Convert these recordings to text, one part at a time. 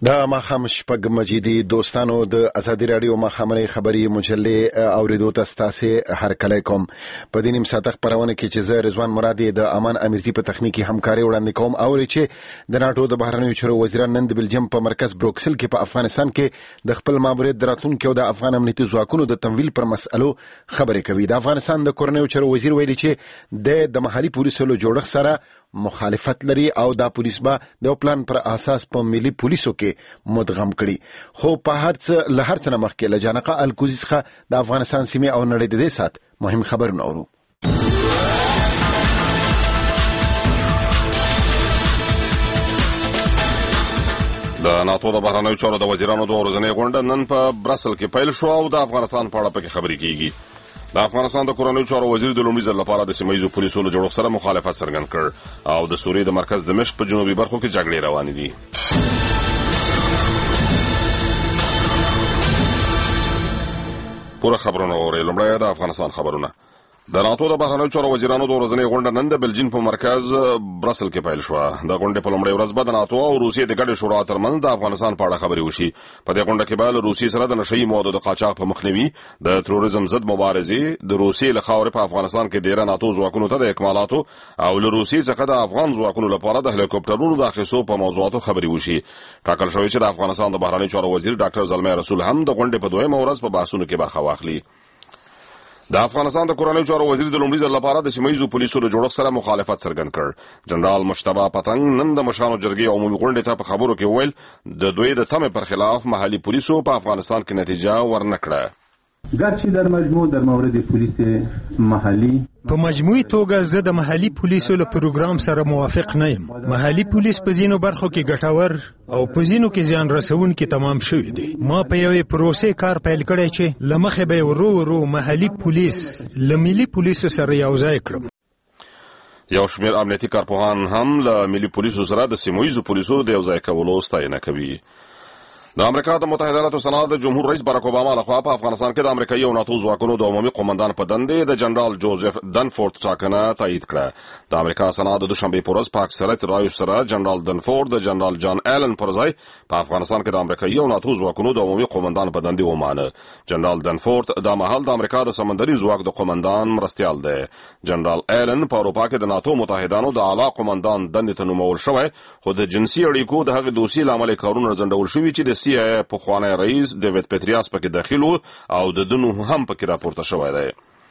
د ماښام شپږ مجیدي دوستانو د ازادي راډیو ماښامنۍ خبري مجلې اوریدو ته ستاسو هرکلی کوم. په دې نیم ساعت خبرونه کې چې زه رضوان مرادي د امان امیرزي په تخنیکی همکاري وړاندې کوم او چې د ناتو د بهرنیو چارو وزیران نن د بلجیم په مرکز بروکسل کې په افغانستان کې د خپل ماموریت دراتونکو او د افغان امنیتي ځواکونو د تمویل پر مسألو خبرې کوي. د افغانستان د کورنیو چارو وزیر ویلي چې د محلي پولیسو له جوړښت سره مخالفت لري او دا پولیس به د پلان پر اساس په ملي پولیسو کې مدغم کړي. خو په هر څه له هر څه مخکې له جانقه الکوزي څخه د افغانستان سیمې او نړۍ د دې سات مهم خبرونه اورو. د ناتو د بهرنیو چارو د وزیرانو د ورځنۍ غونډه نن په برسل کې پیل شو او د افغانستان په اړه پکې خبرې کیږي. د افغانستان د کورنیو چارو وزیر د لومړي ځل لپاره د سیمه ییزو پولیسو له جوړښت سره مخالفت څرګند کړ او د سوریې د مرکز دمشق په جنوبي برخو کې جګړې روانې دي. پوره خبرونه اورئ. لومړی د افغانستان خبرونه. د ناتو د بهرنیو چارو وزیرانو د ورځنۍ غونډه نن د بلجیم په مرکز برسل کې پیل شوه. د غونډې په لومړۍ ورځ به د ناتو او روسیې د ګډې شورا ترمنځ د افغانستان په اړه خبرې وشي. په دې غونډه کې به له روسیې سره د نشهیي موادو د قاچاق په مخنیوي، د تروریزم ضد مبارزې، د روسیې له خاورې په افغانستان کې ډیره ناتو ځواکونو ته د اکمالاتو او له روسیې څخه د افغان ځواکونو لپاره د هلیکوپټرونو د اخیستو په موضوعاتو خبرې وشي. ټاکل شوی چې د افغانستان د بهرنیو چارو وزیر ډاکټر زلمي رسول هم د غونډې په دویمه ورځ په بحثونو کې برخه واخلي. د افغانستان د کورنیو چارو وزیر د لومړي ځل لپاره د سیمه ییزو پولیسو له جوړښت سره مخالفت څرګند کړ. جنرال مشتبه پتنګ نن د مشرانو جرګې عمومي غونډې ته په خبرو کې وویل د دوی د تمې پر خلاف محلي پولیسو په افغانستان کې نتیجه ورنکړه. گرچه در مجموع در مورد پولیس محلی په مجموعي توګه زه د محلي پولیسو له پروګرام سره موافق نه یم. محلي پولیس په ځینو برخو کې ګټور او په ځینو کې زیان رسونکي تمام شوي دي. ما په یوې پروسې کار پیل کړی چې له مخې به ورو ورو محلي پولیس له ملي پولیسو سره یوځای کړم. یو شمېر امنیتي کارپوهان هم له ملي پولیسو سره د سیمه ییزو پولیسو د یوځای کولو ستاینه کوي. د امریکا د متحده ایالاتو سنا د جمهور رئیس باراک اوباما لخوا په افغانستان کې د امریکایي او ناتو ځواکونو د عمومي قومندان په دندې د جنرال جوزف دنفورد ټاکنه تایید کړه. د امریکا سنا د دوشنبه په ورځ په اکثریت رایو سره جنرال دنفورد د جنرال جان ایلن پر ځای په افغانستان کې د امریکایي او ناتو ځواکونو د عمومي قومندان په دندې ومانه. جنرال دنفورد د مهال د امریکا د سمندري ځواک د قومندان مرستیال دی. جنرال ایلن په اروپا کې د ناتو متحدانو د اعلی قومندان دندې ته نومول شوی، خو د جنسي اړیکو د هغې دوسیې له امله کارونه ځنډول شوي چې د CIA په رئیس ډیوډ پیټریاس پکې داخل وو او د دنو هم پکې راپورته شوی دی.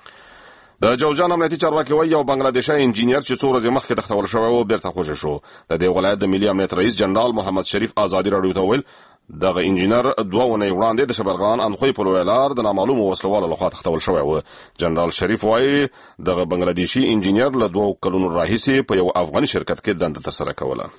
د جوزجان امنیتي چارواکي وایي یو بنگلادیشي انجینیر چې څو ورځې مخکې تښتول شوی و بیرته خوشی شو. د دې ولایت د ملي امنیت رئیس جنرال محمد شریف ازادي راډیو ته ویل دغه انجینر 2 ونې وړاندې د شبرغان انخوی په لوی لار د نامعلومو وسلوالو لخوا تښتول شوی و. جنرال شریف وایي دغه بنگلادیشي انجینیر له 2 کلونو راهیسې په یو افغاني شرکت کې دنده ترسره کوله.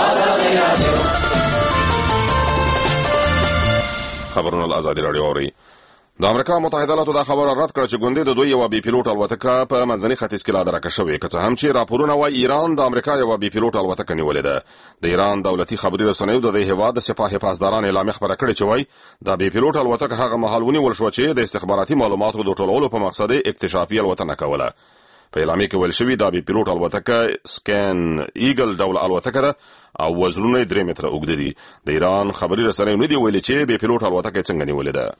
خبرونه له ازادي راډیو اوري. د امریکا متحده ایالاتو دا خبره رد کړه چې ګوندې د دوی یو بي پیلوټ الوتکه په منځني ختیځ کې لا درکه شوې، که څه هم چې راپورونه وایي ایران د امریکا یو بي پیلوټ الوتکه نیولې ده. د ایران دولتي خبري رسنیو د دې هیواد د سپاه حفاظداران اعلامیه خبره کړې چې وایي د بي پیلوټ الوتکه هغه مهال ونیول شو چې د استخباراتي معلوماتو د ټولولو په مقصد اکتشافي الوتنه کوله. په اعلامیه کې ویل شوي دا بي پیلوټ الوتکه سکین ایګل ډول الوتکه ده او وزرونه 3 متره اوږده دي. د ایران خبري رسنیو نه دی ویلي چې بي پیلوټ الوتکه څنګه نیولې ده.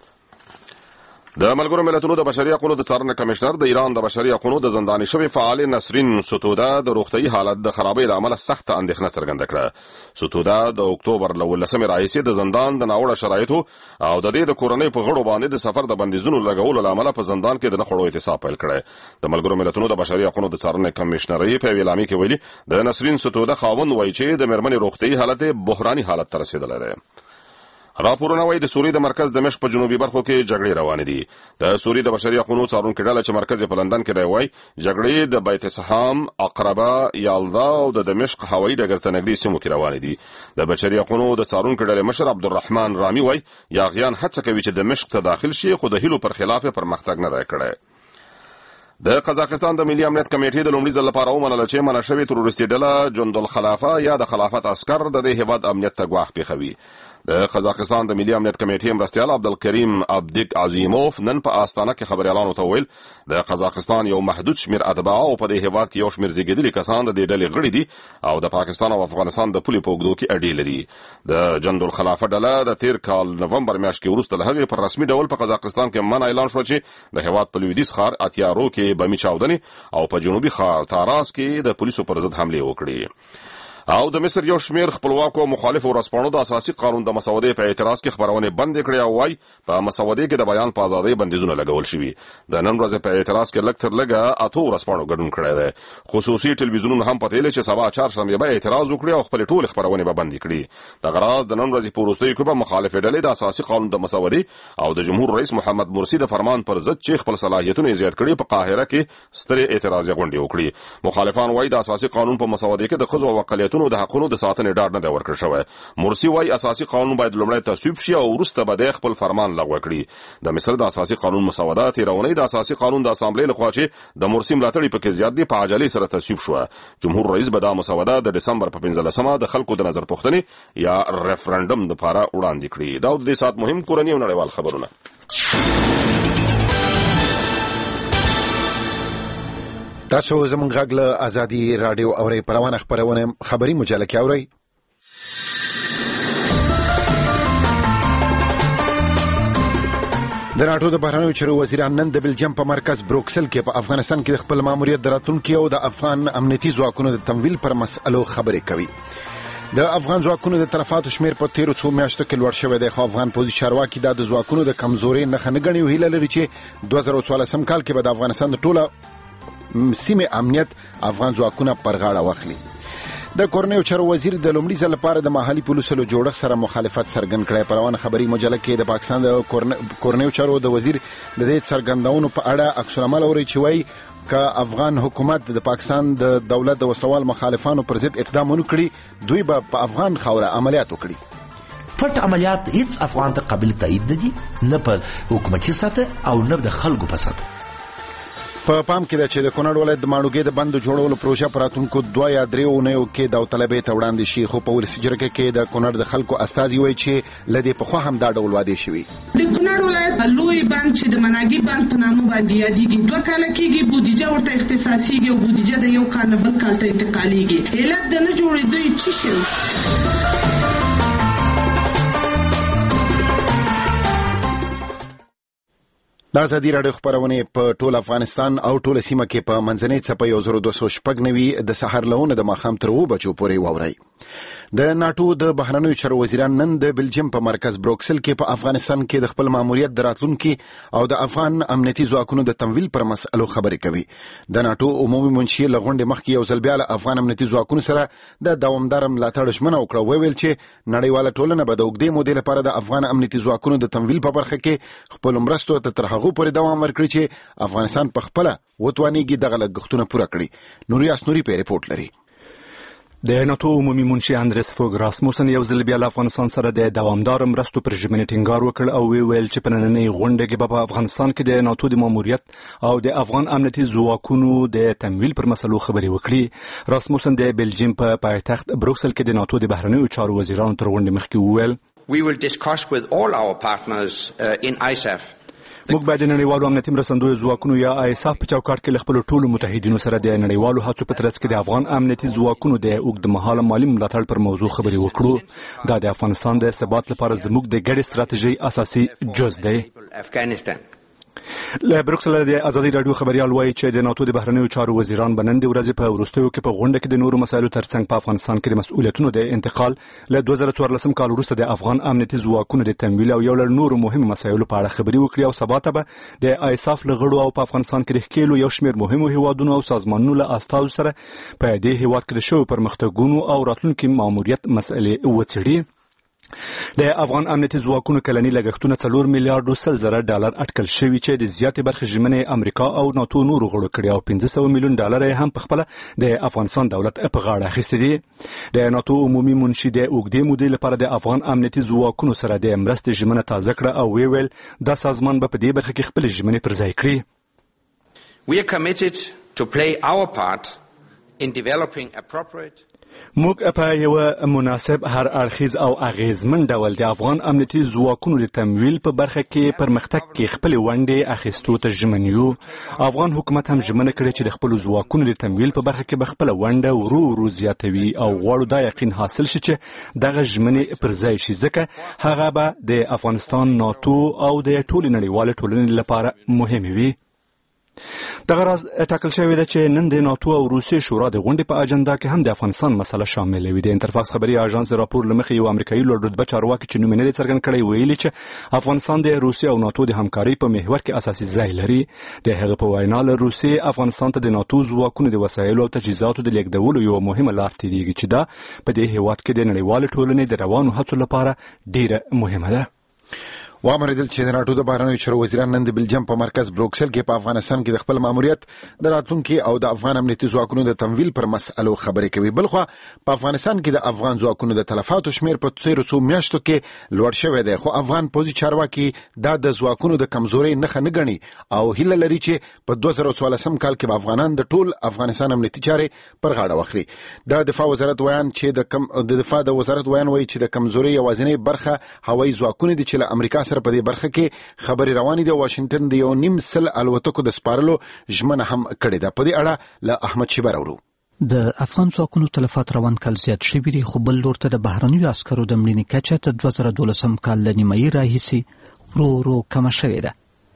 د ملګرو ملتونو د بشري حقوقو د څارنې کمشنر د ایران د بشري حقوقو د زنداني شوی فعال نسرین ستوده د روغتي حالت د خرابۍ له امله سخت اندېښنه څرګنده کړه. ستوده د اکتوبر له 18 راهیسې د زندان د ناوړه شرایطو او د دې د کورنۍ په غړو باندې د سفر د بندیزونو لګولو له امله په زندان کې د نخړو اعتصاب پیل کړی. د ملګرو ملتونو د بشري حقوقو د څارنې کمشنر په اعلامیه کې ویلي د نسرین ستوده خاوند وایي چې د مېرمنې روغتي حالت بحراني حالت ته رسیدلی دی. راپورونه وایي د سوریې د مرکز دمشق په جنوبي برخو کې جګړې روانې دي. د سوریې د بشري حقوقو څارونکې ډله چې مرکز په لندن کې دی وایي جګړې د بیت سحام، عقربه، یالدا او د دمشق هوایي ډګر ته نږدې سیمو کې روانې دي. د بشري حقوقو د څارونکې ډلې مشر عبدالرحمن رامي وایي یاغیان هڅه کوي چې دمشق ته داخل شي، خو د هیلو پر خلاف پرمختګ نه دی کړی. د قزاقستان د ملي امنیت کمیټې د لومړي ځل لپاره ومنله چې منع شوې تروریستي ډله جند الخلافه یا د خلافت عسکر د دې هیواد امنیت ته ګواښ پیښوي. د قزاقستان د ملي امنیت کمیټې مرستیال عبدالکریم عبدیک عظیموف نن په آستانه کې خبريالانو ته ویل د قزاقستان یو محدود شمیر اتباع او په دې هیواد کې یو شمیر زیږیدلي کسان د دې ډلې غړي دي او د پاکستان او افغانستان د پولې په اوږدو کې اډې لري. د جندالخلافه ډله د تیر کال نومبر میاشت کې وروسته له هغې پر رسمي ډول په قزاقستان کې منع اعلان شو چې د هیواد په لویدیځ ښار اتیارو کې بمي چاودنې او په جنوبي ښار تاراس کې د پولیسو پر ضد حملې وکړې. او د مصر یو شمیر خپلواکو مخالفو ورځپاڼو د اساسي قانون د مسودې په اعتراض کې خبرونه بند کړې او وايي په مسودې کې د بیان په ازادۍ بندیزونه لګول شوي. د نن ورځې په اعتراض کې لږ تر لږه اته ورځپاڼو ګډون کړی دی. خصوصي ټلویزیونونه هم پته لري چې سبا چهارشنبه به اعتراض وکړي او خپل ټول خبرونه به بند کړي. د غراض د نن ورځې په وروستیو کې به مخالف ډلې د اساسي قانون د مسودې او د جمهور رئیس محمد مرسي د فرمان پر ضد چې خپل صلاحیتونه زیات کړي په قاهره کې سترې اعتراضي غونډې وکړي. مخالفان وايي د اساسي قانون په مسودې کې د ښځو او اقلیتونو د حقونو د ساتنې ډاډ نه دی ورکړل شوی. مرسي وايي اساسي قانون باید لومړی تصویب شي او وروسته به د خپل فرمان لغوه کړي. د مصر د اساسي قانون مسودات تیرونی د اساسي قانون د اسامبلې لخوا چې د مرسي ملاتړي پکې زیات دي په عجلې سره تصویب شو. جمهور رئیس به دا مسودات د دسمبر په 15مه د خلکو د نظر پوښتنې یا ریفرندم لپاره وړاندې کړي. دا د دې سات مهم کورنی او نړیوال خبرونه. تاسو زموږ غږ له ازادي رادیو اورئ پروانه خبرونه خبري مجله کې اورئ. د ناټو د بهرنیو چارو وزیران نن د بلجیم په مرکز بروکسل کې په افغانستان کې د خپل ماموریت د راتلونکي او د افغان امنیتي ځواکونو د تمویل پر مسئلو خبرې کوي. د افغان ځواکونو د طرفاتو شمیر په تیرو څو میاشتو کې لوړ شوی دی خو افغان پوځي چارواکي د ځواکونو د کمزورۍ نښه نه ګڼي او هیله لري چې 2014 کال کې به د افغانستان د ټوله سیمه امنیت افغان ځواکونه پر غاړه واخلي. د کورنیو چارو وزیر د لومړي ځل لپاره د محلي پولیسو له جوړښت سره مخالفت څرګند کړی. پروان خبري مجله کې د پاکستان د کورنیو چارو د وزیر د دې څرګندونو په اړه عکس العمل اوري چې وايي ک افغان حکومت د پاکستان د دولت د وسوال مخالفانو پر ضد اقدام ونکړي دوی به په افغان خاوره عملیات وکړي. پټ عملیات هیڅ افغان ته قابل تایید دي نه په حکومتي سطح او نه د خلکو په سطح. په پام کې ده چې د کونړ ولایت د ماڼوګې د بند جوړولو پروژه پر راتلونکو 2 یا 3 اونیو کې داوطلبۍ ته وړاندې شي خو په ولسي جرګه کې د کونړ د خلکو استازي وایي چې له دې پخوا هم دا ډول وعدې شوي. د کونړ ولایت لوی بند چې د مناګي بند په نامه باندې یادېږي 2 کاله کېږي بودیجه ورته اختصاصیږي او بودیجه د یو کال نه بل کال ته انتقالېږي. علت د نه جوړېدو څه شی د ازادي رادیو خبرونه په ټول افغانستان او ټول سیمه کې په منځنۍ څپه 1296 د سحر لهونه د ماخام تر 2 بجو پورې واوري. د ناټو د بهرنیو چارو وزیران نن د بلجیم په مرکز بروکسل کې په افغانستان کې د خپل ماموریت د راتلونکي او د افغان امنیتي ځواکونو د تمویل پر مسئلو خبرې کوي. د ناټو عمومي منشي له غونډې مخکې یو ځل بیا له افغان امنیتي ځواکونو سره د دوامدار ملاتړ ژمنه وکړه. ویل چې نړیواله ټولنه به د اوږدې مودې لپاره د افغان امنیتي ځواکونو د تمویل په برخه کې خپل مرستو ته تر هغه پورې دوام ورکړي چې افغانستان په خپل وتوانیږي دغه لګښتونه پوره کړي. نوري اسنوري په ریپورت لري. د ناتو عمومي منشي اندرس فوګ راسموسن یو ځل بیا له افغانستان سره د دوامدار مرستو پر ژمنې ټینګار وکړ او ویل چې په نننۍ غونډه کې په افغانستان کې د ناتو د ماموریت او د افغان امنیتي ځواکونو د تمویل پر مسلو خبرې وکړي. راسموسن د بلجیم په پایتخت بروکسل کې د ناتو د بهرنیو چارو وزیرانو تر غونډې مخکې وویل We will discuss with all our partners in ISAF موږ باید د نړیوالو امنیتي مرستندویو ځواکونو یا ISAF په چوکاټ کې له خپلو ټولو متحدینو سره د نړیوالو هڅو په ترڅ کې د افغان امنیتي ځواکونو د اوږدمهاله مالي ملاتړ پر موضوع خبرې وکړو. دا د افغانستان د ثبات لپاره زموږ د ګډې ستراتیژۍ اساسي جز دی. له بروکسل د ازادي رادیو خبريال وایي چې د ناتو د بهرنیو چارو وزیران بنن د ورځې په وروستیو کې په غونډه کې د نورو مسایلو ترڅنګ په افغانستان کې د مسؤلیتونو د انتقال له 2014 کال وروسته د افغان امنیتي ځواکونو د تمویل او یو له نورو مهمو مسایلو په اړه خبري وکړي او سبا ته به د ISAF لغړو او په افغانستان کې د ښکېلو یو شمېر مهمو هیوادونو او سازمانونو له استازو سره په دې هیواد کې د شویو پرمختګونو او راتلونکي ماموریت مسئلې وڅېړي. د افغان امنیتي ځواکونو کلني لګښتونه 4 میلیارډ ډالر اټکل شوي چې د زیاتې برخې ژمنې امریکا او ناتو نورو غړو کړي او 500 میلیون ډالر هم په خپل د افغانستان دولت په غاړه اخیستي دي. د ناتو عمومي منشي د اوږدې مودې لپاره د افغان امنیتي ځواکونو سره د مرستې ژمنه تازه کړه او ویل دا سازمان به په دې برخه کې خپل ژمنې پر ځای کړي. We are committed to play our part in developing appropriate موږ په یو مناسب هر اړخیز او اغیزمن ډول د افغان امنیتي ځواکونو د تمویل په برخه کې پرمختګ کې خپل ونډې اخیستو ته ژمن یو. افغان حکومت هم ژمنه کړې چې د خپل ځواکونو د تمویل په برخه کې به خپل ونډه ورو ورو زیاتوي او غواړو دا یقین حاصل شي چې دغه ژمنې پر ځای شي، ځکه هغه به د افغانستان، ناتو او د ټولې نړیوالې ټولنې لپاره مهمه وي. دغه راز ټاکل شوی دی چې نن د ناتو او روسیې شورا د غونډې په اجنډا کې هم د افغانستان مسله شامل وي. د انترفاکس خبري اژانس د راپور لمخې یو امریکایي لوړ رتبه چارواکي چې نوم یې څرګند کړی ویلي چې افغانستان د روسیې او ناتو د همکارۍ په محور کې اساسي ځای لري. د هغه په وینا له روسیې افغانستان ته د ناتو ځواکونو د وسایلو او تجهیزاتو د لیږدولو یو مهمه لار تیریږي چې دا په دې هیواد کې د نړیوالې ټولنې د روانو هڅو لپاره ډیره مهمه ده. وامریدل چې د ناټو د بهرنیو چارو وزیران نن د بلجیم په مرکز بروکسل کې په افغانستان کې د خپل ماموریت د راتلونکي او د افغان امنیتي ځواکونو د تمویل پر مسئلو خبرې کوي. بلخو په افغانستان کې د افغان ځواکونو د تلفاتو شمیر په تیرو څو میاشتو کې لوړ شوی دی، خو افغان پوځي چارواکي دا د ځواکونو د کمزورۍ نښه نه ګڼي او هیله لري چې په 2014 کال کې به افغانان د ټول افغانستان امنیتي چارې پر غاړه واخلي. د دفاع وزارت وایي چې د کمزورۍ یوازینۍ برخه هوایي ځواکونه دي چې له امریکا سره په دې برخه کې خبري روانې دي. واشنگټن د 1.5 الوتکو د سپارلو ژمنه هم کړې ده. په دې اړه له احمد شیبر اورو. د افغان ځواکونو تلفات روان کال زیات شوي دي، خو بل لور ته د بهرنیو عسکرو د مړینې کچه تر 2012 کال له نیمایي راهیسې ورو ورو کمه شوې ده.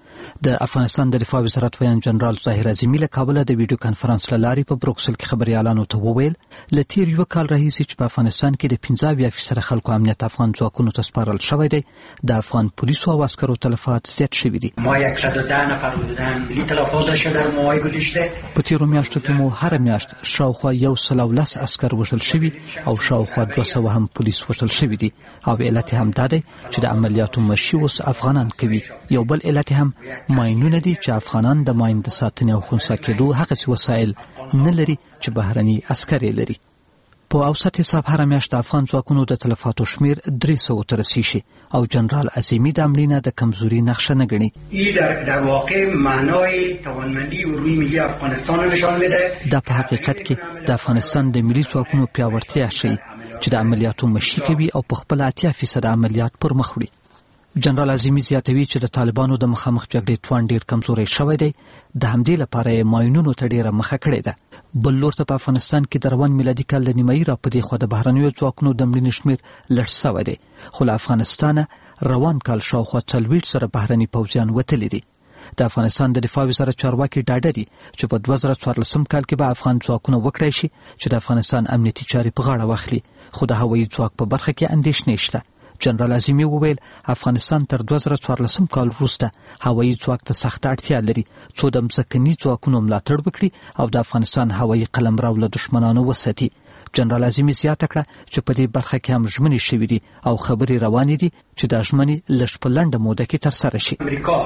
د افغانستان د دفاع وزارت ویان جنرال ظاهر عظیمی له کابل د ویډیو کانفرنس لارې په بروکسل کې خبريالانو ته وویل له تیر یو کال راهیسې چې په افغانستان کې د 15% خلکو امنیت افغان ځواکونو ته سپارل شوی دی، د افغان پولیسو او عسکرو تلفات زیات شوي دي. ما 110 نفر بودن، لی تلفات داشته در ماهای گذشته. په تیرو میاشتو کې مو هر میاشت شاوخوا 110 عسکر وژل شوي او شاوخوا 200 هم پولیس وژل شوي دي او علت هم دا دی چې د عملیاتو مشي اوس افغانان کوي. یو بل علت هم ماینونه دي چې افغانان د ماین د ساتنې او خنثی کېدو هغه وسایل نه لري چې بهرني عسکر لري. په اوسط حساب هر میاشت د افغان ځواکونو د تلفاتو شمیر 300 ته رسیږي شي او جنرال عظیمی د امرینه د کمزوري نقشه نه ګڼي. این در واقع معنای توانمندی و روی ملی افغانستان رو نشان میده. دا په حقیقت کې د افغانستان د ملي ځواکونو پیاوړتیا شي چې د عملیاتو مشي کوي او په خپل 80% عملیات پر مخ وړي. جنرال عظیمی زیاتوي چې د طالبانو د مخامخ جګړې توان ډیر کمزوري شوی دی، د همدې لپاره یې ماینونو ته ډیره مخه کړې ده. بل لور ته په افغانستان کې د روان میلادي کال د نیمایي را په دې خوا د بهرنیو ځواکونو د مړینې شمیر لږ شوی دی، خو له افغانستانه روان کال شاوخوا 40 سره بهرني پوځیان وتلي دي. د افغانستان د دفاع وزارت چارواکي ډاډه دي چې په 2014 کال کې به افغان ځواکونه وکړای شي چې د افغانستان امنیتي چارې په غاړه واخلي، خو د هوایي ځواک په برخه کې اندېښنې شته. جنرال عظیمی وویل افغانستان تر 2014 کال وروسته هوایي ځواک ته سخت اړتیا لري څو د مځکني ځواکونو ملاتړ وکړي او د افغانستان هوایي قلمرو له دښمنانو وساتي. جنرال عظیمی زیاته کړه چې په دې برخه کې هم ژمنې شوې دي او خبرې روانې دي چې دا ژمنې لږ په لنډه موده کې ترسره شي.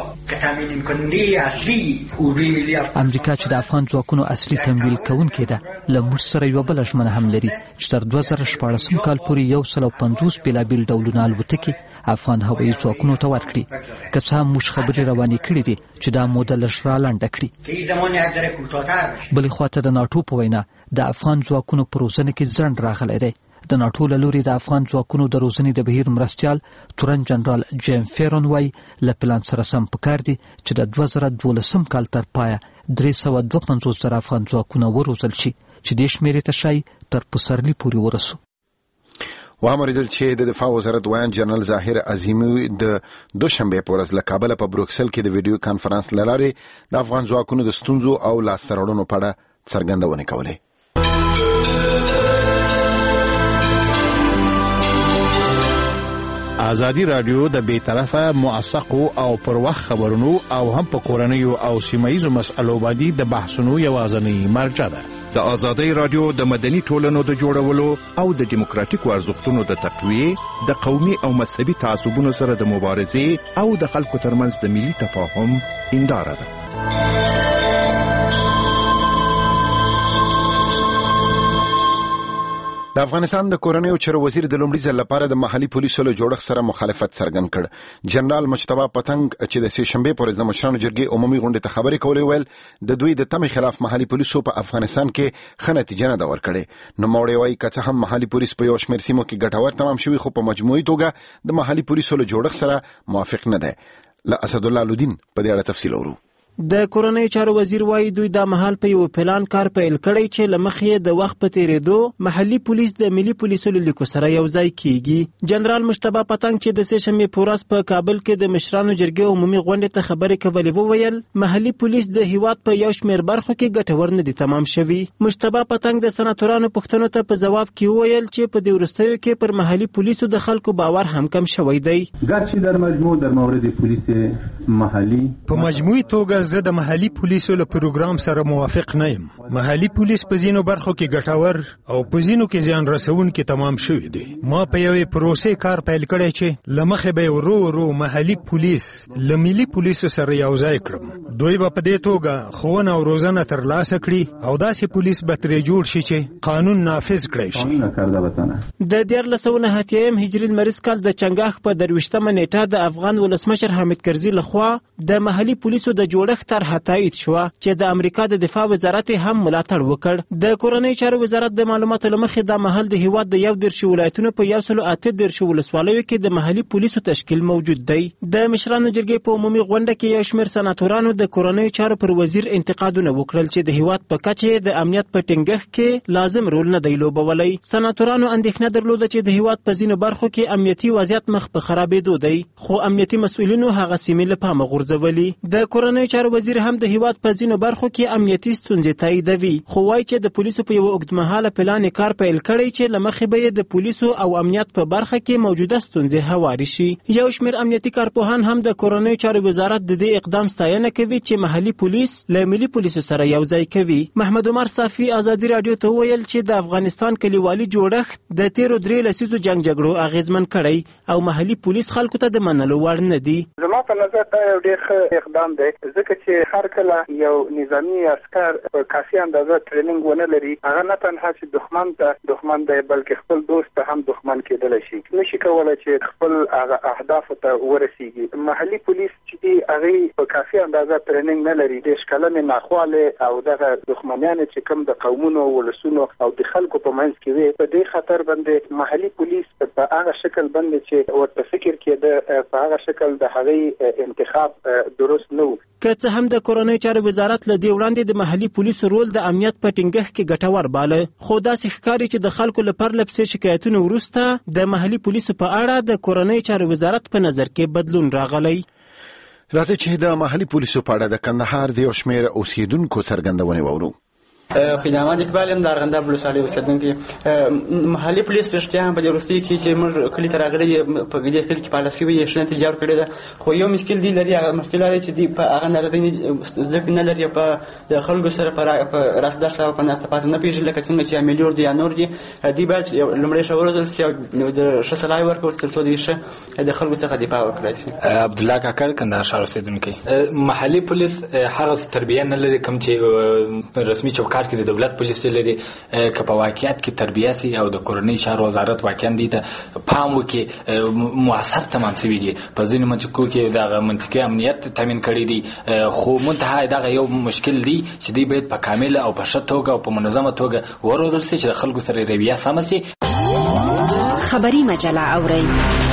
امریکا چې د افغان ځواکونو اصلي تمویل کوونکې ده له موږ سره یو بل ژمنه هم لري چې تر 2014 کال پورې 150 بیلابیل ډولونه الوتکې افغان هوایي ځواکونو ته ورکړي، که څه هم موږ خبرې روانې کړې دي چې دا موده لږ را لنډه کړي. بلې خواته د ناټو په وینا د افغان ځواکونو په روزنه کې ځنډ راغلی دی. د ناټو له لوري د افغان ځواکونو د روزنې د بهیر مرستیال تورن جنرال جیم فیرون وایي له پلان سره سم پکار دي چې د 2012 کال تر پایه 352 افغان ځواکونه وروزل شي چې د شمیرې ته شای تر پسرلي پورې ورسو. وامریدل چې د دفاع وزارت ویان جنرال ظاهر عظیمی د دوشنبه په ورځ له کابل په بروکسل کې د ویډیو کانفرنس لارې د افغان ځواکونو د ستونزو او لاسته راوړنو په اړه څرګندونه کوله. ازادي رادیو د بیطرفه موثقو او پر وخت خبرونو او هم په کورنیو او سیمایي مسألو باندې د بحثونو یوازنی مرجع ده. د ازادي رادیو د مدني ټولنو د جوړولو او د دیموکراتیکو ارزښتونو د تقویه، د قومي او مذهبي تعصبونو سره د مبارزې او د خلکو ترمنځ د ملي تفاهم هنداره ده. د افغانستان د کورنیو چارو وزیر د لومړي ځل لپاره د محلي پولیسو له جوړښت سره مخالفت څرګند کړ. جنرال مجتبی پتنګ چې د سې شنبې پر ورځ د مشرانو جرګې عمومي غونډې ته خبرې کولې ویل د دوی د تمې خلاف محلي پولیسو په افغانستان کې ښه نتیجه نه ده ورکړې. نوموړی وایي که څه هم محلي پولیس په یو شمېر سیمو کې ګټور تمام شوي خو په مجموعي توګه د محلي پولیسو له جوړښت سره موافق نه دی. له اسدالله لودین په دې اړه تفصیل اورو. د کورنۍ چارو وزیر وایي دوی د مهال په یو پلان کار پیل کړی چې لمخې د وخت په تیریدو محلي پولیس د ملي پولیسو له لیکو سره یو ځای کیږي. جنرال مجتبی پتنګ چې د سې شنبې په ورځ په کابل کې د مشرانو جرګې عمومي غونډې ته خبرې کولې وویل محلي پولیس د هیواد په یو شمېر برخو کې ګټور نه دي تمام شوي. مجتبی پتنګ د سناتورانو پوښتنو ته په ځواب کې وویل چې په دې وروستیو کې پر محلي پولیسو د خلکو باور هم کم شوی دی. گرچه در مجموع در مورد پلیس محلی په مجموعي توګه زه د محلي پولیسو له پروګرام سره موافق نه یم. محلي پولیس په ځینو برخو کې ګټور او په ځینو کې زیان رسونکي تمام شوي دي. ما په یوې پروسې کار پیل کړی چې لمخې به ورو ورو محلي پولیس له ملي پولیسو سره یو ځای کړم. دوی به په دې توګه ښوونه او روزنه ترلاسه کړي او داسې پولیس به ترې جوړ شي چې قانون نافذ کړی شي. د 1409 هجري لمریز کال د چنګاښ په 23مه نیټه د افغان ولسمشر حامد کرزي لخوا د محلي پولیسو د جوړښت طرحه تایید شوه چې د امریکا د دفاع وزارت هم ملاتړ وکړ. د کورنۍ چارو وزارت د معلوماتو له مخې دا مهال د هیواد د 11 ولایتونو په 138 ولسوالیو کې د محلي پولیسو تشکیل موجود دی. د مشرانو جرګې په عمومي غونډه کې یو شمېر سناتورانو د کورنۍ چارو پر وزیر انتقادونه وکړل چې د هیواد په کچه د امنیت په ټینګښت کې لازم رول نه دی لوبولی. سناتورانو اندېښنه درلوده چې د هیواد په ځینو برخو کې امنیتي وضعیت مخ په خرابېدو دی خو امنیتي مسؤلینو هغه سیمې له پامه غورځولي. د کورنۍ چارو وزیر هم د هیواد په ځینو برخو کې امنیتي ستونزې تاییدوي خو وایي چې د پولیسو په یو اوږدمهاله پلان کار پیل کړی چې له مخې به د پولیسو او امنیت په برخه کې موجوده ستونزې هواري شي. یو شمېر امنیتي کارپوهان هم د کورنۍ چارو وزارت د دې اقدام ستاینه کوي چې محلي پولیس له ملي پولیسو سره یو ځای کوي. محمد عمر صافي ازادي راډیو ته وویل چې د افغانستان کلیوالي جوړښت د تیرو 3 لسیزو جګړو اغیزمن کړی او محلي پولیس خلکو ته د منلو وړ نه دي. زما په نظر دا یو ډېر ښه اقدام دی ځکه چې هر کله یو نظامی عسكر په کافي اندازه ټریننګ ونه لري هغه نه تنها چې دښمن دی بلکې خپل دوست ته هم دښمن کېدلی شي. نشي کولی چې خپل هغه اهدافو ته ورسیږي. محلي پولیس چې دی هغې په کافي اندازه ټریننګ نه لري. دېرش کلنې ناخوالې او دغه دښمنیانې چې کوم د قومونو ولسونو او د خلکو په منځ کې وي په دې خطر باندې محلي پولیس په هغه شکل باندې چې ورته فکر کېده په هغه شکل د هغې انتخاب درست نه و. که څه هم د کورنۍ چارو وزارت له دې وړاندې د محلي پولیسو رول د امنیت په ټینګښت کې ګټور باله خو داسې ښکاري چې د خلکو له پرله پسې شکایتونو وروسته د محلي پولیسو په اړه د کورنۍ چارو وزارت په نظر کې بدلون راغلی. راځي چې د محلي پولیسو په اړه د کندهار د یو شمېر اوسیدونکو څرګندونې واورو. خدمات اقبال هم د ارغنداب ولسوالۍ اوسېدونکی محلي پولیس رښتیا هم په دې وروستیو کې چې موږ کلي ته راغلي په دې کلي کې پالیسي وي ښه نتیجه ورکړې ده خو یو مشکل دی لري هغه مشکل دی چې دوی په هغه اندازه زده کړې نه لري په د خلکو سره په راسدار سره په ناسته پاسته نه پېژني لکه څنګه چې املیور دي یا نور دي دوی باید لومړی ښه وروزل شي او د ښه صلاحي ورکړل تر څو دوی ښه د خلکو څخه دفاع وکړای شي. عبدالله کاکړ کندهار ښار اوسېدونکی محلي پولیس هغه تربیه نه لري کوم چې رسمي چوکاټ کې د دولت پولیس لري که په واقعیت کې تربیه سي او د کورنۍ چارو وزارت واقعا دي ته پام وکړي مؤثر تمام شوي دي په ځینو منطقو کې دغه منطقي امنیت تامین کړی دي خو منتها دغه یو مشکل دی چې دوی باید په کامله او په ښه توګه او په منظمه توګه وروزل شي چې د خلکو سره رویه سمه شي. خبري مجله اورئ.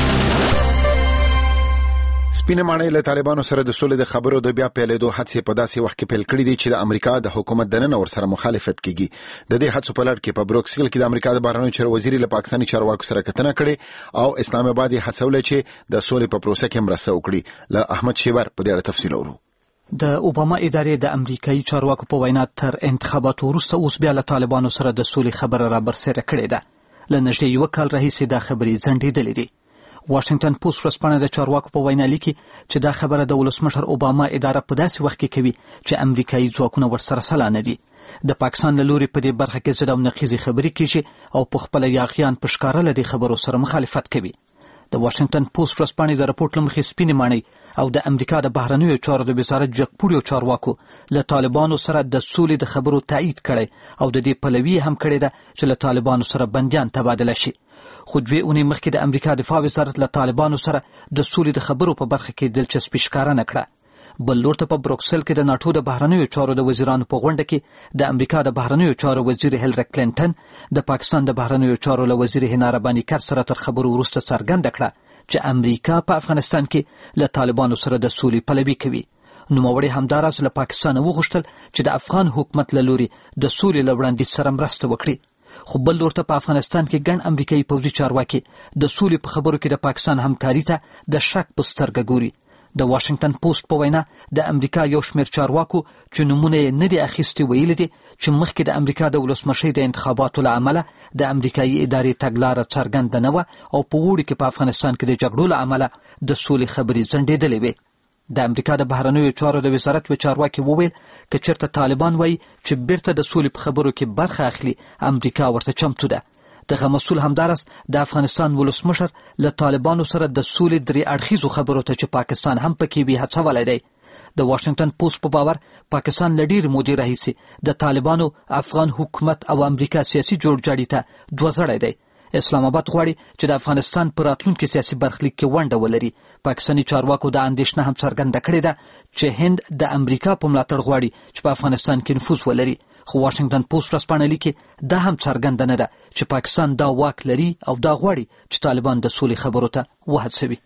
سپینه ماڼۍ له طالبانو سره د سولې د خبرو د بیا پیلېدو هڅې په داسې وخت کې پیل کړي دي چې د امریکا د حکومت دننه ورسره مخالفت کیږي. د دې هڅو په لړ کې په بروکسل کې د امریکا د بهرنیو چارو وزیر له پاکستاني چارواکو سره کتنه کړې او اسلام آباد یې هڅولی چې د سولې په پروسه کې مرسته وکړي. له احمد شیبر په دې اړه تفصیل اورو. د اوباما ادارې د امریکایي چارواکو په وینا تر انتخاباتو وروسته اوس بیا له طالبانو سره د سولې خبره را برسېره کړې ده. له نږدې یو کال راهیسې دا خبرې ځنډېدلې دي. واشنگټن پوسټ ورځپاڼه د چارواکو په وینا لیکي چې دا خبره د ولسمشر اوباما اداره په داسې وخت کې کوي چې امریکایي ځواکونه ورسره سلا نه دي. د پاکستان له لوري په دې برخه کې ضد او نقیضې خبرې کیږي او په خپله یاغیان په ښکاره له دې خبرو سره مخالفت کوي. د واشنگټن پوسټ ورځپاڼې د راپورټ له مخې سپینې ماڼۍ او د امریکا د بهرنیو چارو د وزارت جګپوړیو چارواکو له طالبانو سره د سولې د خبرو تایید کړی او د دې پلوي هم کړې ده چې له طالبانو سره بندیان تبادله شي. خو 2 اونۍ مخکې د امریکا دفاع وزارت له طالبانو سره د سولې د خبرو په برخه کې دلچسپي ښکاره نه کړه. بل لور ته په بروکسل کې د ناټو د بهرنیو چارو د وزیرانو په غونډه کې د امریکا د بهرنیو چارو وزیر هیلری کلینټن د پاکستان د بهرنیو چارو له وزیر هنا رباني کر سره تر خبرو وروسته څرګنده کړه چې امریکا په افغانستان کې له طالبانو سره د سولې پلوي کوي. نوموړي همداراز له پاکستان وغوښتل چې د افغان حکومت له لوري د سولې له وړاندیز سره مرسته وکړي. خو بل لور ته په افغانستان کې ګڼ امریکایي پوځي چارواکي د سولې په خبرو کې د پاکستان همکاري ته د شک په سترګه ګوري. د واشنگټن پوسټ په وینا د امریکا یو شمېر چارواکو چې نومونه یې نه دي اخیستي ویلي دي چې مخکې د امریکا د ولسمشۍ د انتخاباتو له امله د امریکایي ادارې تګلاره څرګنده نه وه او په اوړي کې په افغانستان کې د جګړو له امله د سولې خبرې ځنډېدلې وې. د امریکا د بهرنیو چارو د وزارت چارواکي وویل که چېرته طالبان وایي چې بیرته د سولې په خبرو کې برخه اخلي امریکا ورته چمتو ده. دغه مسؤل همداراز د افغانستان ولسمشر له طالبانو سره د سولې 3 اړخیزو خبرو ته چې پاکستان هم پکې وي هڅولی دی. د واشنگټن پوسټ په باور پاکستان له ډېرې مودې راهیسې د طالبانو افغان حکومت او امریکا سیاسي جوړجاړي ته دوزړی دی. اسلام آباد غواړي چې د افغانستان په راتلونکي سیاسي برخلیک کې ونډه ولري. پاکستاني چارواکو دا اندېښنه هم څرګنده کړې ده چې هند د امریکا په ملاتړ غواړي چې په افغانستان کې نفوذ ولري. خو واشنگټن پوسټ ورځپاڼه لیکي دا هم څرګنده نه ده چې پاکستان دا واک لري او دا غواړي چې طالبان د سولې خبرو ته وهڅوي.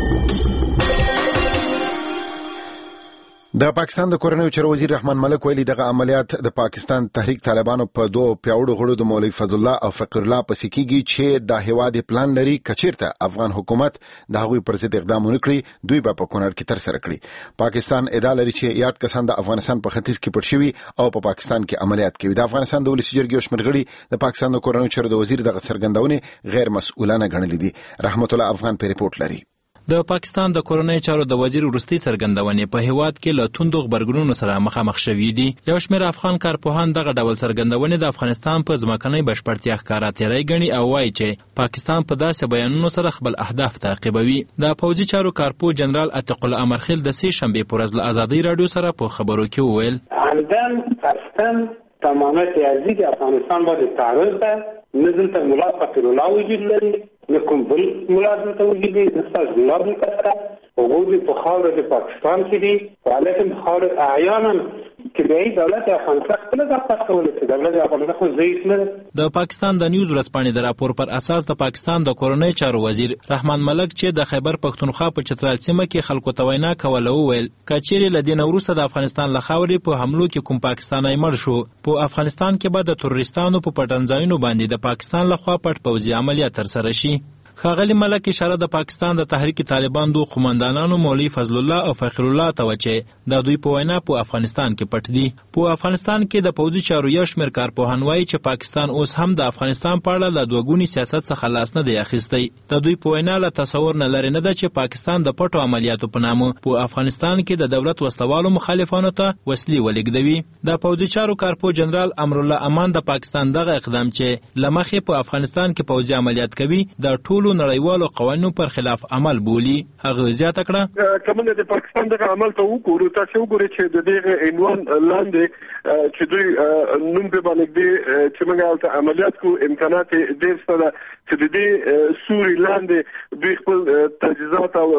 د پاکستان د کورنیو چارو وزیر رحمان ملک ویلي دغه عملیات د پاکستان تحریک طالبانو په 2 پیاوړو غړو د مولوي فضل الله او فقیر الله پسې کېږي چې د هیواد پلان لري کچیرته افغان حکومت د هغوی پر ضد اقدام ونکړي دوی به په کونړ کې ترسره کړي. پاکستان ادعا لري چې یاد کسان د افغانستان په ختیځ کې پټ شوي او په پاکستان کې عملیات کوي. د افغانستان د ولسي جرګې شمېر غړي د پاکستان د کورنیو چارو د وزیر دغه څرګندونې غیر مسؤلانه ګڼلې دي. رحمت الله افغان په ریپورت لري. د پاکستان د کورنیو چارو د وزیر وروستۍ څرګندونې په هیواد کې له توندو غبرګونونو سره مخامخ شوي دي. یو شمېر افغان کارپوهان دغه ډول څرګندونې د افغانستان په ځمکنۍ بشپړتیا ښکاره تېری ګڼي او وایي چې پاکستان په داسې بیانونو سره خپل اهداف تعقیبوي. د پوځي چارو کارپو جنرال عتیق الله امرخیل د 3 شنبې په ورځ له ازادۍ راډیو سره په خبرو کې وویل عمدن قصدن تمامیت ارضی افغانستان باید تعرض ده نزل ته ملا فقیر الله وجود لري نکوم بل ملا دلته وجود لري نستاز ملا دلته وجود په خاور د پاکستان کې دي ولیکن خاور احیانا چې د دولت افغانستان خپل د تاسو د دولت افغانستان خو ضعیف نه د پاکستان د نیوز ورځپاڼې د راپور پر اساس د پاکستان د کورنیو چارو وزیر رحمان ملک چې د خیبر پښتونخوا په چترال سیمه کې خلکو ته وینا کوله وویل کچېرې له دې وروسته د افغانستان له خاورې په حملو کې کوم پاکستانی مړ شو په افغانستان کې به د تروریستانو په پټنځایونو باندې د پاکستان لخوا پټ پوځي عملیات ترسره شي. ښاغلي ملک اشاره د پاکستان د تحریک طالبان دو قومندانانو مولوي فضل الله او فقیر الله ته وچې د دوی په وینا په افغانستان کې پټ دي. په افغانستان کې د پوځي چارو یو شمېر کارپوهان وایي چې پاکستان اوس هم د افغانستان په اړه له دوګوني سیاست څخه لاس نه دی اخیستی. د دوی په وینا له تصور نه لرې نه ده چې پاکستان د پټو عملیاتو په نامه په افغانستان کې د دولت وسلوالو مخالفانو ته وسلې ولېږدوي. د پوځي چارو کارپو جنرال امرالله امان د پاکستان دغه اقدام چې له مخې په افغانستان کې پوځي عملیات کوي د ټولو نړیوالو قوانینو پر خلاف عمل بولي. هغه زیاته کړه کومه د پاکستان دغه عمل ته وګورو تاسو وګورئ چې د دغه عنوان لاندې چې دوی نوم به باندې چې موږ هلته عملیات کو امکانات ډېر سره چې د دې سوري لاندې دوی خپل تجهیزات او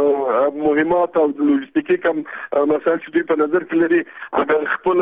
مهمات او لوجستیکي کوم مسایل چې دوی په نظر کې لري هغه خپل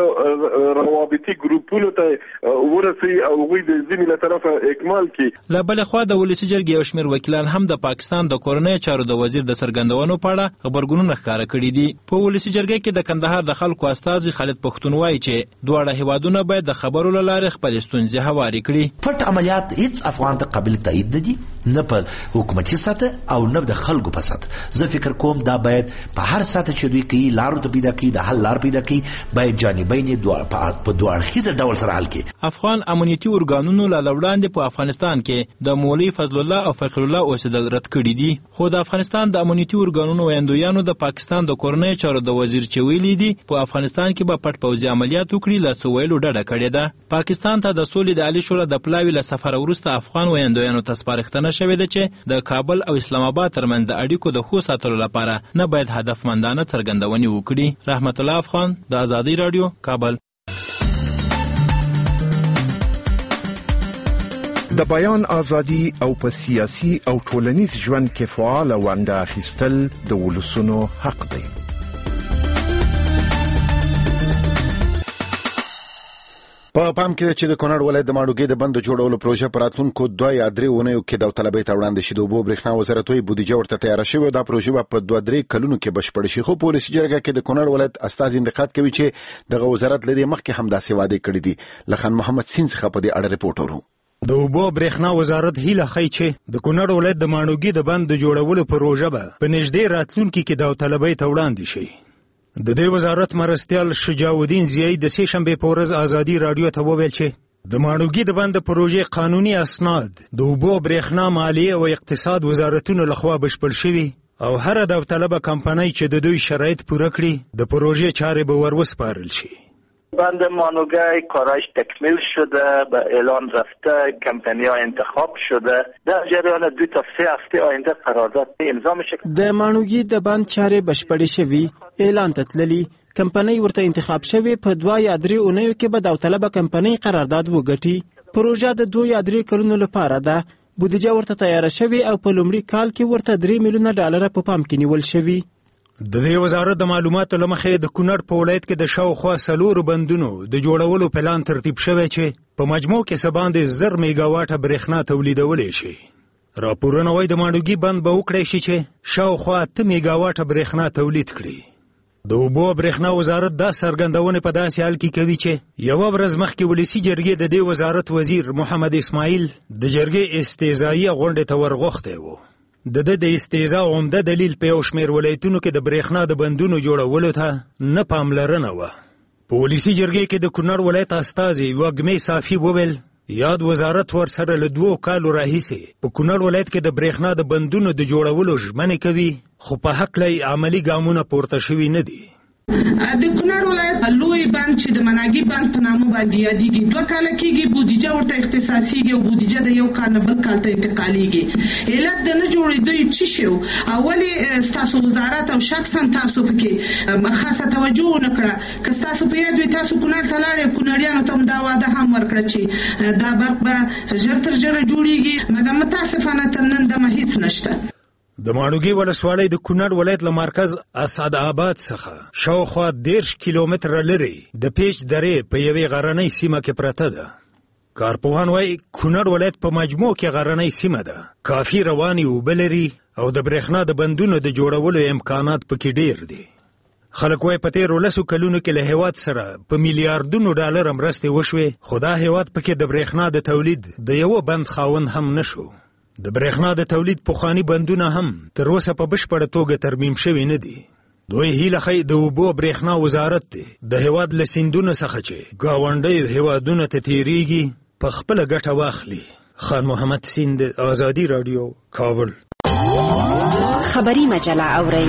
روابطي ګروپونو ته ورسي او دوی د ځینې له طرفه اکمال کړي. له بلې خوا د ولسي جرګې یو شمېر وکیلان هم د پاکستان د کورنیو چارو د وزیر د څرګندونو په اړه خبرګونونه ښکاره کړي دي. په ولسي جرګې کې د کندهار د خلکو استازي خالد پښتون وایي چې دواړه هیوادونه باید د خبرو له لارې خپلې ستونزې هوارې کړي. پټ عملیات هیڅ افغان ته قابل تایید نه دي نه په حکومتي سطح او نه د خلکو په سطح. زه فکر کوم دا باید په هر سطح چې دوی کوي لارو ته پیدا کوي د حل لار پیدا کوي باید جانبین په دوه اړخیزه ډول سره حل کړي. افغان امنیتي ارګانونو له وړاندې په افغانستان کې د مولوي فضل الله او فقیر الله اوسېدل رد کړي دي. خو د افغانستان د امنیتي ارګانونو ویاندویانو د پاکستان د کورنیو چارو د وزیر چې ویلي دي په افغانستان کې به پټ پوځي عملیات وکړي له څه ویلو ډډه کړې ده. پاکستان ته د سولې د عالي شورا د پلاوي له سفر وروسته افغان ویاندویانو ته سپارښتنه شوې ده چې د کابل او اسلام آباد ترمنځ د اړیکو د ښه ساتلو لپاره نه باید هدفمندانه څرګندونې وکړي. رحمت الله افغان، د آزادۍ راډیو، کابل. د بیان ازادي او په سیاسي او ټولنیز ژوند کې فعال ونډه اخیستل د ولسونو حق دی. په پام کې چې د کونړ ولایت د ماڼوګي د بند جوړولو پروژه پر راتلونکو 2 یا 3 اونیو کې داوطلبۍ ته وړاندې شي. د اوبو برېښنا وزارت وايي بودیجه ورته تیاره شوې او دا پروژه په 2-3 کلونو کې بشپړ شي. خو پولیسي جرګه کې د کونړ ولایت استازي انتقاد کوي چې دغه وزارت لدې مخکې هم داسې وعده کړې دي. لخن محمد سین څخه په دې اړه ریپورت ورو. د اوبو برېښنا وزارت هیله ښیي چې د کونړ ولایت د ماڼوګي د بند جوړولو پروژه به په نږدې راتلونکي کې داوطلبۍ ته وړاندې شي. د دې وزارت مرستیال شجاع الدین ضیایی د سې شنبې په ورځ آزادي راډیو ته وویل چې د ماڼوګي د بند پروژې قانوني اسناد د اوبو برېښنا مالیې او اقتصاد وزارتونو لخوا بشپړ شوي او هر داوطلبه کمپنۍ چې د دوی شرایط پوره کړي د پروژې چارې به وروسپارل شي. بند مانوگای کارش تکمیل شده، به اعلان رفته، کمپنی ها انتخاب شده. در جریان 2 تا 3 هفته آینده قرارداد امضا میشه. د مانوگی د بند چارې بشپړې شوي، اعلان ته تللي، کمپنۍ ورته انتخاب شوي. په 2 یا 3 اونیو کې به داوطلبه کمپنۍ قرارداد وګټي. پروژه د 2 یا 3 کلونو لپاره ده. بودیجه ورته تیار شوي او په لومړي کال کې ورته $3 میلیونه په پام کې نیول شوي. د دې وزارت د معلوماتو له مخې د کونړ په ولایت کې د شاوخوا 4 بندونو د جوړولو پلان ترتیب شوی چې په مجموع کې څه باندې 1000 میګاواټه برېښنا تولیدولی شي. راپورونه وایي د ماڼوګي بند به وکړی شي چې شاوخوا 8 میګاواټه برېښنا تولید کړي. د اوبو برېښنا وزارت دا څرګندونې په داسې حال کې کوي چې یوه ورځ مخکې ولسي جرګې د دې وزارت وزیر محمد اسماعیل د جرګې استیزایي غونډې ته ورغوښتی و. د استیزا عمده دلیل په یو شمېر ولایتونو کې د برېښنا د بندونو جوړولو ته نه پاملرنه وه. په ولسي جرګې کې د کونړ ولایت استازي وږمې صافي وویل یاد وزارت ورسره له 2 کالو راهیسې په کونړ ولایت کې د برېښنا د بندونو د جوړولو ژمنې کوي، خو په هکله عملي ګامونه پورته شوي نه دي. د کونړ ولایت لوی بند چې د مناګي بند په نامه باندې یادېږي 2 کاله کېږي، بودیجه ورته اختصاصیږي او بودیجه د یو کال نه بل کال ته انتقالیږي. علت د نه جوړېدو څه شی و او ولې ستاسو وزارت او شخصا تاسو پکې خاصه توجه ونه کړه؟ که ستاسو په یاد وي تاسو کونړ ته لاړئ، کونړیانو ته دا وعده هم ورکړه چې دا برق به ژر تر ژره جوړېږي، مګر متاسفانه تر نن دمه هیڅ نشته. د ماڼوګي ولسوالۍ د کونړ ولایت له مرکز اسعد آباد څخه شاوخوا 10 کیلومتره لرې د پیچ درې په یوې غرنۍ سیمه کې پرته ده. کارپوهان وایي کونړ ولایت په مجموع کې غرنۍ سیمه ده، کافي روانې اوبه لري او د برېښنا د بندونو د جوړولو امکانات پکې ډېر دي. خلک وایي په تېرو 10 کلونو کې له هېواد سره په میلیاردونو ډالر مرستې وشوې، خو دا هېواد پکې د برېښنا د تولید د یوه بند خاوند هم نشو. د برېښنا د تولید پخواني بندونه هم تر اوسه په بشپړه توګه ترمیم شوي نه دي. دوی هیله ښیي د اوبو برېښنا وزارت دی د هېواد له سیندونو څخه چې ګاونډیو هېوادونو ته تېرېږي په خپله ګټه واخلي. خان محمد سین، د آزادي راډیو، کابل. خبري مجله اورئ.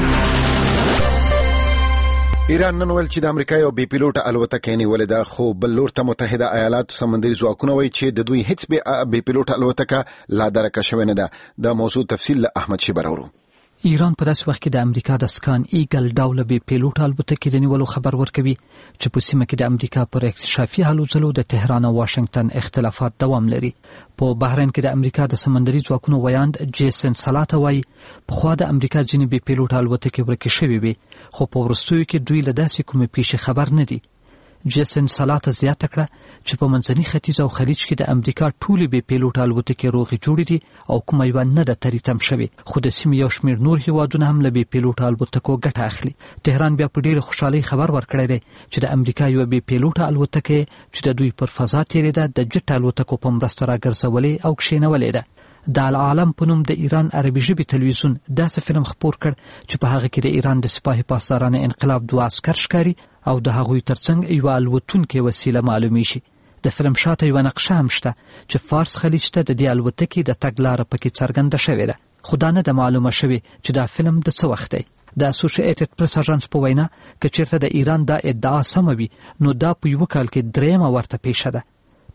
ایران نن ویل چې د امریکا یو بې پیلوټه الوتکه نیولې ده، خو بل لور ته متحده ایالاتو سمندري ځواکونه وایي چې د دوی هیڅ بې پیلوټه الوتکه لا درکه شوې نه ده. د موضوع تفصیل له احمد شیبر اورو. ایران په داسې وخت کې د امریکا د سکان ایګل ډوله بې پیلوټه الوتکې د نیولو خبر ورکوي چې په سیمه کې د امریکا پر اکتشافي هلو ځلو د تهران او واشنگټن اختلافات دوام لري. په بحرین کې د امریکا د سمندري ځواکونو ویاند جیسن سلاته وایي پخوا د امریکا ځینې بې پیلوټه الوتکې ورکې شوې وې، خو په وروستیو کې دوی له داسې کومې پیښې خبر نه دي. جیسن سلاته زیاته کړه چې په منځني ختیځ او خلیج کې د امریکا ټولې بې پیلوټه الوتکې روغې جوړې دي او کومه یوه نه ده تریتم شوې، خو د سیمې یو شمېر نور هېوادونه هم له بې پیلوټه الوتکو ګټه اخلي. تهران بیا په ډېرې خوشحالۍ خبر ورکړی دی چې د امریکا یوه بې پیلوټه الوتکه چې د دوی پر فضا تېرېده د جټ الوتکو په مرسته راګرځولې او کښېنولې ده. د العالم په نوم د ایران عربي ژبې تلویزیون داسې فلم خپور کړ چې په هغه کې د ایران د سپاه پاسدارانه انقلاب 2 عسکر ښکاري او د هغوی ترڅنګ یوه الوتونکې وسیله معلومیږي. د فلم شاته یوه نقشه هم شته چې فارس خلیج ته د دې الوتکې د تګ لاره پکې څرګنده شوې ده، خو دا نه ده معلومه شوې چې دا فلم د څه وخت دی. د اسوسییټډ پریس اژانس په وینا که چیرته د ایران دا ادعا سمه وي نو دا په یوه کال کې 3مه ورته پیښه ده.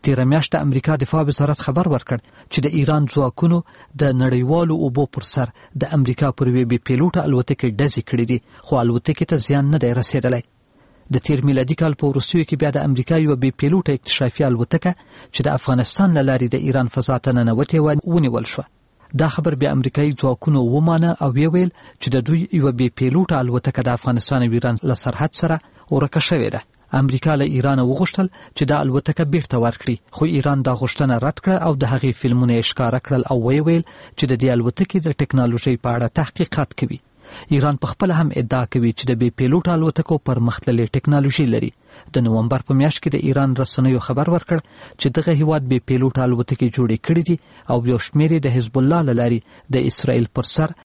تیر میاشت د امریکا دفاع وزارت خبر ورکړ چې د ایران ځواکونو د نړیوالو اوبو پر سر د امریکا پر وی بي پیلوټه الوتکې ډزې کړې دي، خو الوتکې ته زیان نه دی رسیدلی. د تیر میلادي کال په وروستیو کې بیا د امریکا یو بي پیلوټه اکتشافي الوتکه چې د افغانستان له لارې د ایران فضا ته ننوتې وه ونیول شوه. دا خبر بیا امریکایي ځواکونو ومانه او ویل چې د دوی یو بي پیلوټه الوتکه د افغانستان او ایران له سرحد سره ورکه شوې ده. امریکا له ایران وغوښتل چې دا الوتکه بیرته ورکړي، خو ایران دا غوښتنه رد کړه او د هغې فلمونه یې ښکاره کړل او ویل چې د دې الوتکې د ټکنالوژۍ په اړه تحقیقات کوي. ایران په خپل هم ادعا کوي چې د بي پیلوټ الوتکو پرمختللې ټکنالوژي لري. د نومبر په میاشت کې د ایران رسنیو خبر ورکړ چې دغه هیواد بي پیلوټ الوتکې جوړې کړې دي او یو شمېر د حزب الله له لارې د اسرائیل پر سر